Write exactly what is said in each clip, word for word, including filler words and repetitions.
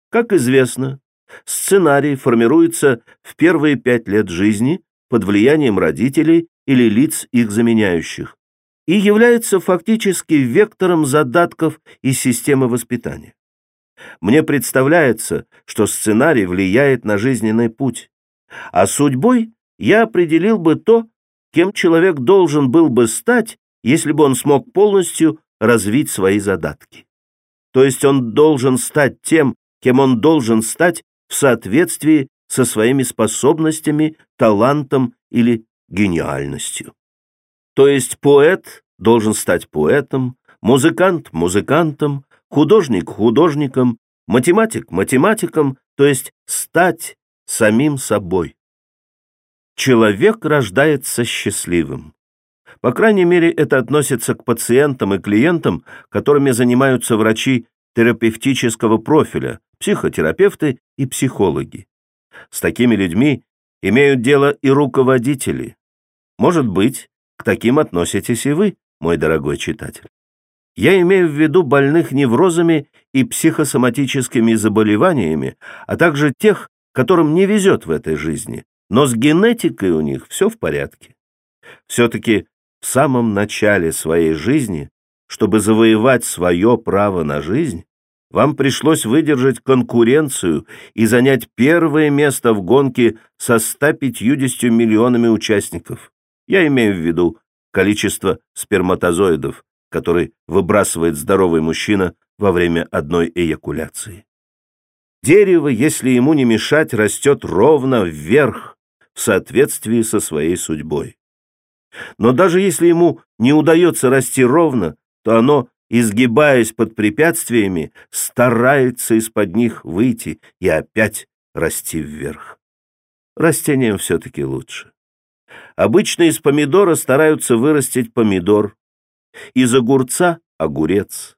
Как известно, сценарий формируется в первые пять лет жизни под влиянием родителей или лиц, их заменяющих, и является фактически вектором задатков из системы воспитания. Мне представляется, что сценарий влияет на жизненный путь, а судьбой я определил бы то, кем человек должен был бы стать, если бы он смог полностью развить свои задатки. То есть он должен стать тем, кем он должен стать в соответствии со своими способностями, талантом или гениальностью. То есть поэт должен стать поэтом, музыкант – музыкантом, художник – художником, математик – математиком, то есть стать самим собой. Человек рождается счастливым. По крайней мере, это относится к пациентам и клиентам, которыми занимаются врачи терапевтического профиля, психотерапевты и психологи. С такими людьми имеют дело и руководители. Может быть, к таким относитесь и вы, мой дорогой читатель. Я имею в виду больных неврозами и психосоматическими заболеваниями, а также тех, которым не везет в этой жизни, но с генетикой у них все в порядке. Все-таки в самом начале своей жизни, чтобы завоевать свое право на жизнь, вам пришлось выдержать конкуренцию и занять первое место в гонке со ста пятьюдесятью миллионами участников. Я имею в виду количество сперматозоидов, который выбрасывает здоровый мужчина во время одной эякуляции. Дерево, если ему не мешать, растет ровно вверх, в соответствии со своей судьбой. Но даже если ему не удается расти ровно, то оно, изгибаясь под препятствиями, старается из-под них выйти и опять расти вверх. Растениям все-таки лучше. Обычно из помидора стараются вырастить помидор, из огурца — огурец.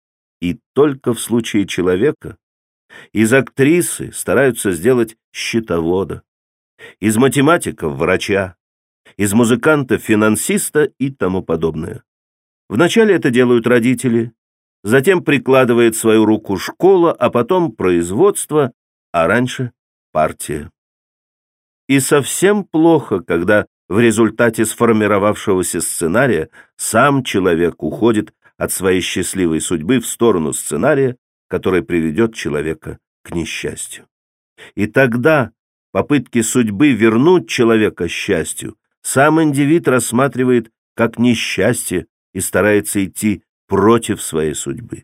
И только в случае человека из актрисы стараются сделать счетовода, из математика — врача, из музыканта — финансиста и тому подобное. Вначале это делают родители, затем прикладывает свою руку школа, а потом производство, а раньше партия. И совсем плохо, когда в результате сформировавшегося сценария сам человек уходит от своей счастливой судьбы в сторону сценария, который приведет человека к несчастью. И тогда попытки судьбы вернуть человека к счастью сам индивид рассматривает как несчастье и старается идти против своей судьбы.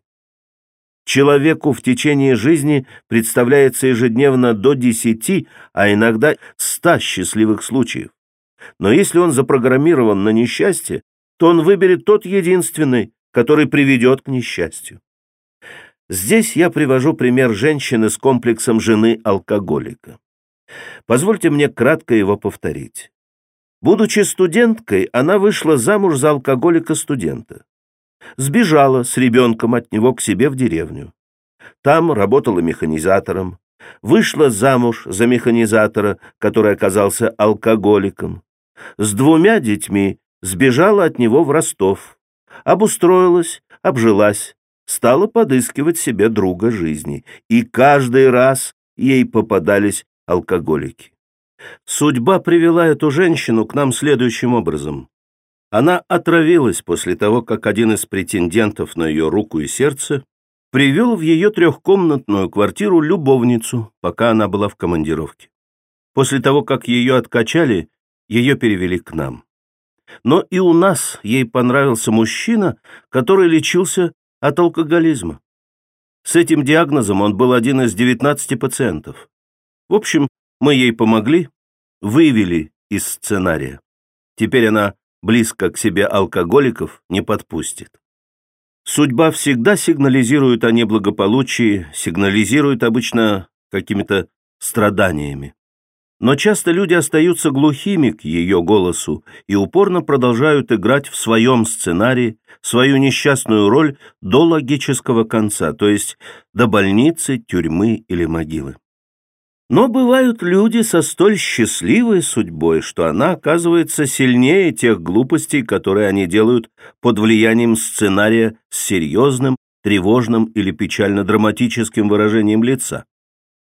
Человеку в течение жизни представляется ежедневно до десяти, а иногда ста счастливых случаев. Но если он запрограммирован на несчастье, то он выберет тот единственный, который приведет к несчастью. Здесь я привожу пример женщины с комплексом жены-алкоголика. Позвольте мне кратко его повторить. Будучи студенткой, она вышла замуж за алкоголика-студента. Сбежала с ребенком от него к себе в деревню. Там работала механизатором. Вышла замуж за механизатора, который оказался алкоголиком. С двумя детьми сбежала от него в Ростов. Обустроилась, обжилась, стала подыскивать себе друга жизни. И каждый раз ей попадались алкоголики. Судьба привела эту женщину к нам следующим образом. Она отравилась после того, как один из претендентов на ее руку и сердце привел в ее трехкомнатную квартиру любовницу, пока она была в командировке. После того, как ее откачали, ее перевели к нам. Но и у нас ей понравился мужчина, который лечился от алкоголизма. С этим диагнозом он был один из девятнадцати пациентов. В общем, мы ей помогли, вывели из сценария. Теперь она близко к себе алкоголиков не подпустит. Судьба всегда сигнализирует о неблагополучии, сигнализирует обычно какими-то страданиями. Но часто люди остаются глухими к ее голосу и упорно продолжают играть в своем сценарии свою несчастную роль до логического конца, то есть до больницы, тюрьмы или могилы. Но бывают люди со столь счастливой судьбой, что она оказывается сильнее тех глупостей, которые они делают под влиянием сценария с серьезным, тревожным или печально-драматическим выражением лица.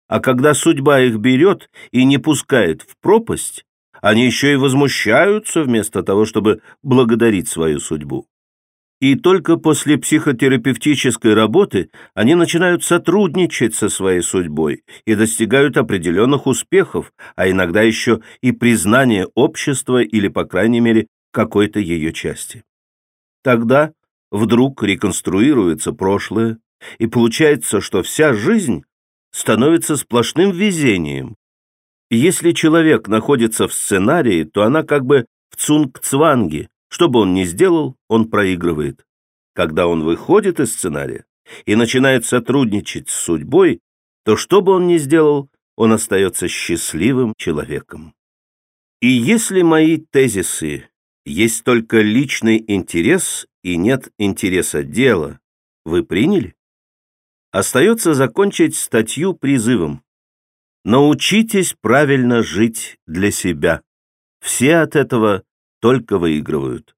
А когда судьба их берет и не пускает в пропасть, они еще и возмущаются вместо того, чтобы благодарить свою судьбу. И только после психотерапевтической работы они начинают сотрудничать со своей судьбой и достигают определенных успехов, а иногда еще и признания общества или, по крайней мере, какой-то ее части. Тогда вдруг реконструируется прошлое, и получается, что вся жизнь становится сплошным везением. И если человек находится в сценарии, то она как бы в цунг-цванге. Что бы он ни сделал, он проигрывает. Когда он выходит из сценария и начинает сотрудничать с судьбой, то что бы он ни сделал, он остается счастливым человеком. И если мои тезисы есть только личный интерес и нет интереса дела, вы приняли? Остается закончить статью призывом: научитесь правильно жить для себя. Все от этого только выигрывают.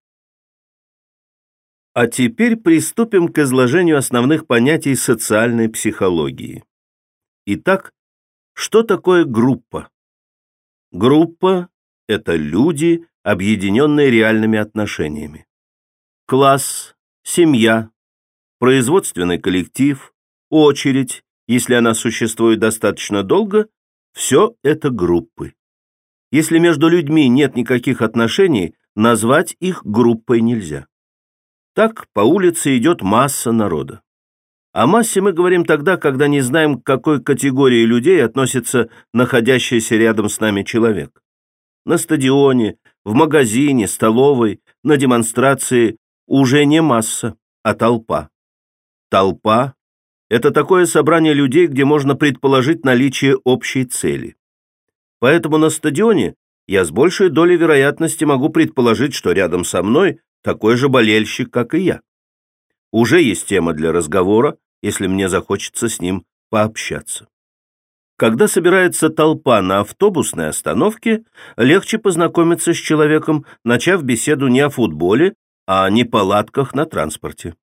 А теперь приступим к изложению основных понятий социальной психологии. Итак, что такое группа? Группа – это люди, объединенные реальными отношениями. Класс, семья, производственный коллектив, очередь, если она существует достаточно долго, все это группы. Если между людьми нет никаких отношений, назвать их группой нельзя. Так по улице идет масса народа. О массе мы говорим тогда, когда не знаем, к какой категории людей относится находящийся рядом с нами человек. На стадионе, в магазине, столовой, на демонстрации уже не масса, а толпа. Толпа – это такое собрание людей, где можно предположить наличие общей цели. Поэтому на стадионе я с большей долей вероятности могу предположить, что рядом со мной такой же болельщик, как и я. Уже есть тема для разговора, если мне захочется с ним пообщаться. Когда собирается толпа на автобусной остановке, легче познакомиться с человеком, начав беседу не о футболе, а о неполадках на транспорте.